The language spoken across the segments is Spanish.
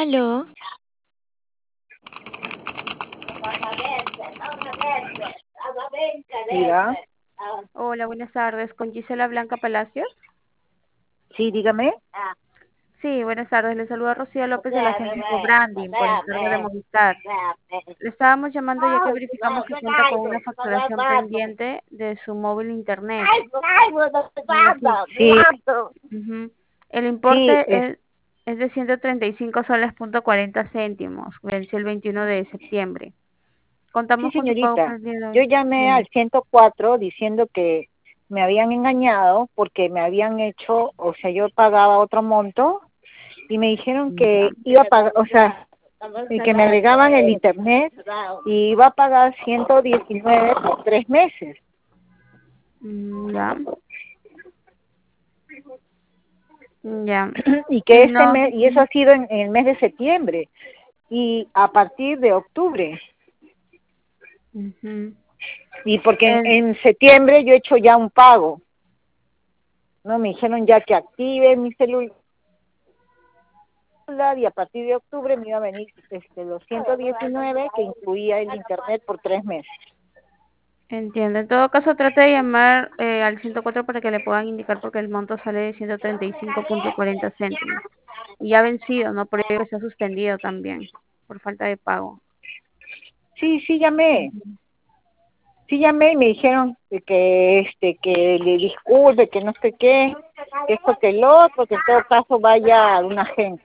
Aló, Diga, Hola, buenas tardes. ¿Con Gisela Blanca Palacios? sí, dígame. Sí, buenas tardes. Le saluda Rocío López de la agencia Branding por encargo de Movistar. Le estábamos llamando ya que verificamos que cuenta con una facturación pendiente de su móvil internet, señora Gis. Sí, Ujú. El sí, importe es de 135 soles punto 40 céntimos. Venció el 21 de septiembre. sí, Contamos con su pago señorita. perdido. Yo llamé Dígame. al 104 diciendo que me habían engañado porque me habían hecho, o sea, yo pagaba otro monto y me dijeron Ya, que iba a pagar, o sea, y que me agregaban el internet y iba a pagar 119 por 3 meses. ya, ya. Y que este No. mes, y eso ha sido en el mes de septiembre y a partir de octubre. Ujú. Y porque En- en septiembre yo he hecho ya un pago, ¿no? Me dijeron ya que active mi celular y a partir de octubre me iba a venir los 119 que incluía el internet por 3 meses. Entiendo. En todo caso, trate de llamar al 104 para que le puedan indicar porque el monto sale de 135.40 céntimos. Y ya ha vencido, ¿no? Por ello que se ha suspendido también, por falta de pago. Sí, Ujú. sí llamé y me dijeron que le disculpe, que no sé qué, que esto que el otro, que en todo caso vaya a una agencia.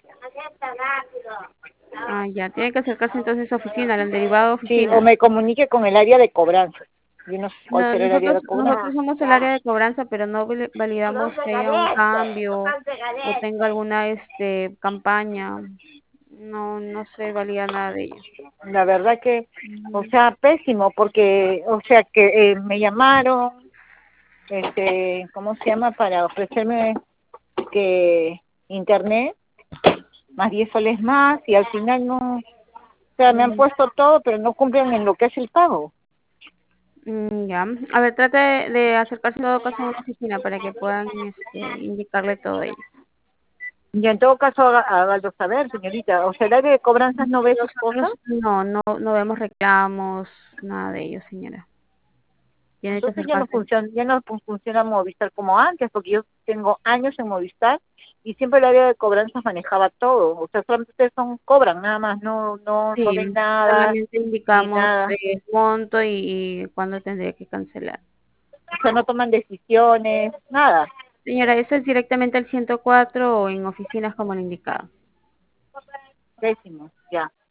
Ah, ya. Tiene que acercarse entonces a oficina, al derivado de Sí, o oficinas. me comunique con el área de cobranza. Yo no sé cuál No, será el área de nosotros cobranza. somos el área de cobranza, pero no validamos que haya un cambio o tenga alguna campaña. No, no se valida nada de ello. La verdad que, o Ujú. sea, pésimo, porque, o sea, que me llamaron, ¿cómo se llama? Para ofrecerme que internet, más 10 soles más, y al final no, o sea, me han Mm, puesto todo, pero no cumplen en lo que es el pago. ya. A ver, trate de acercarse en todo caso a una oficina para que puedan indicarle todo ello. Y en todo caso, hágalo saber, señorita, o sea, el área de cobranzas no ve esas cosas. Nosotros no vemos reclamos, nada de ello, señora. Tiene que Entonces acercarse. ya no funciona Movistar como antes, porque yo tengo años en Movistar y siempre el área de cobranzas manejaba todo. O sea, solamente ustedes cobran nada más, no ven Sí, nada, solamente ni indicamos nada. el monto y cuándo tendría que cancelar. O sea, no toman decisiones, nada. Señora, eso es directamente al 104 o en oficinas como le indicaba. Pésimo, ya.